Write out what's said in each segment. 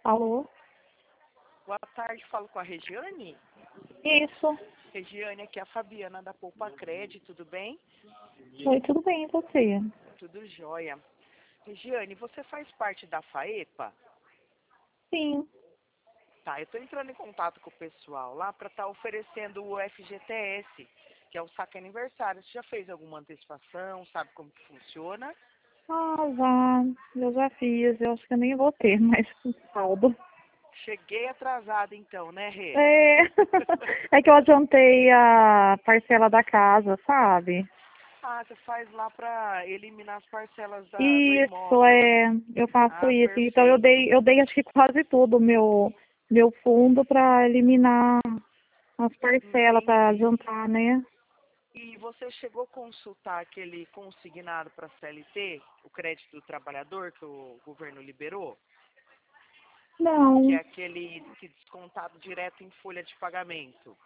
Alô? Boa tarde, falo com a Regiane. Isso. Regiane, aqui é a Fabiana da Poupa Cred, tudo bem? Oi, tudo bem, e você? Tudo jóia. Regiane, você faz parte da FAEPA? Sim. Tá, eu estou entrando em contato com o pessoal lá para estar oferecendo o FGTS, que é o saque aniversário. Você já fez alguma antecipação, sabe como que funciona? Ah, já. Eu já fiz. Eu acho que eu nem vou ter mais saldo. Cheguei atrasada então, né, Rê? É. É que eu adiantei a parcela da casa, sabe? Ah, você faz lá para eliminar as parcelas do Isso, imóvel. é. Eu faço Ah, isso. Então perfeito. eu dei acho que quase tudo meu fundo para eliminar as parcelas, para Entendi. adiantar, né? E você chegou a consultar aquele consignado para a CLT, o crédito do trabalhador que o governo liberou? Que é Não. aquele que descontado direto em folha de pagamento.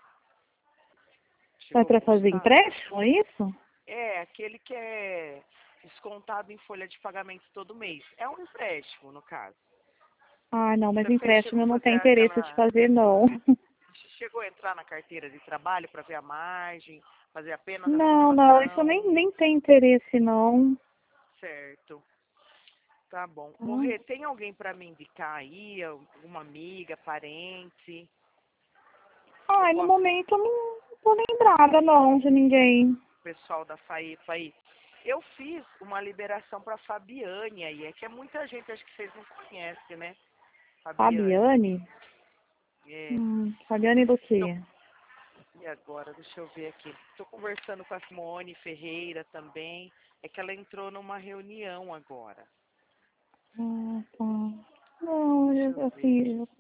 Vai Chegou a para fazer consultar? empréstimo, é isso? É, aquele que é descontado em folha de pagamento todo mês. É um empréstimo, no caso. Ah, não, mas Você fez, empréstimo chegou a eu não fazer tenho interesse de aquela. fazer, não. Chegou a entrar na carteira de trabalho para ver a margem, fazer apenas a Não, não, isso eu simulação? nem tem interesse, não. Certo. Tá bom. Ô, Tá? Rê, tem alguém para me indicar aí? Alguma amiga, parente? Eu Ai, no posso, momento eu não tô lembrada, não, de ninguém. pessoal da FAEPA aí. Eu fiz uma liberação para Fabiane aí. É que é muita gente, acho que vocês não conhecem, né? Fabiane. Fabiane? É. Fabiane do Tô- quê? E agora, deixa eu ver aqui. Estou conversando com a Simone Ferreira também. É que ela entrou numa reunião agora. Ah, tá. Não, Deixa eu ver assim, aqui.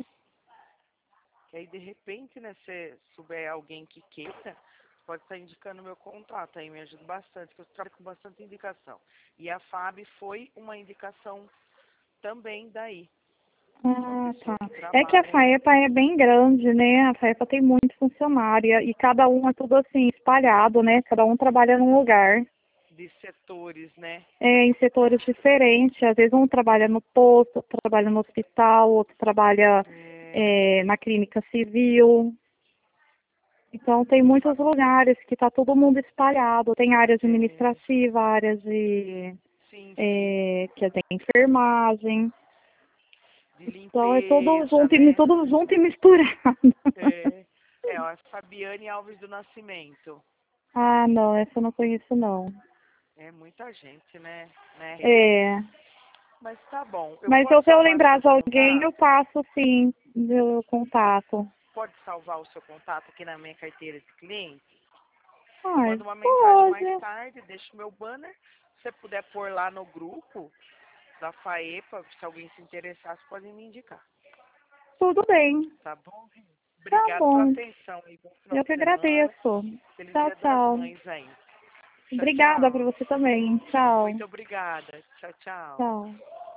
Que aí, de repente, né, se souber alguém que queira, pode estar indicando meu contato aí, me ajuda bastante, porque eu trabalho com bastante indicação. E a FAB foi uma indicação também daí. Uma tá. pessoa que É que a trabalha aí. FAEPA é bem grande, né? A FAEPA tem muito funcionário e cada um é tudo assim, espalhado, né? Cada um trabalha num lugar. De setores, né? Em setores diferentes. Às vezes um trabalha no posto, outro trabalha no hospital, outro trabalha É, na clínica civil. Então tem o muitos fa- lugares que está todo mundo espalhado. Tem área é, administrativa, áreas de sim, sim. que tem enfermagem. De Então é limpeza, né? tudo junto e misturado. É, ó, a Fabiane Alves do Nascimento. Ah, não, essa eu não conheço não. É muita gente, né? É, Mas tá bom. Eu mas posso se eu salvar lembrar seu de alguém, eu contato? passo sim, meu contato. Pode salvar o seu contato aqui na minha carteira de cliente? Eu Ai, mando uma mensagem mais pode. tarde, deixo meu banner. Se você puder pôr lá no grupo da FAEPA, se alguém se interessar, você pode me indicar. Tudo bem. Tá bom? Tá Obrigado pela bom. atenção aí. Bom final Eu de que semana. agradeço. Feliz Tchau, Dia das tchau. Mães aí. Tchau, Obrigada para tchau. você também. Tchau. Muito obrigada. Tchau, tchau. Tchau.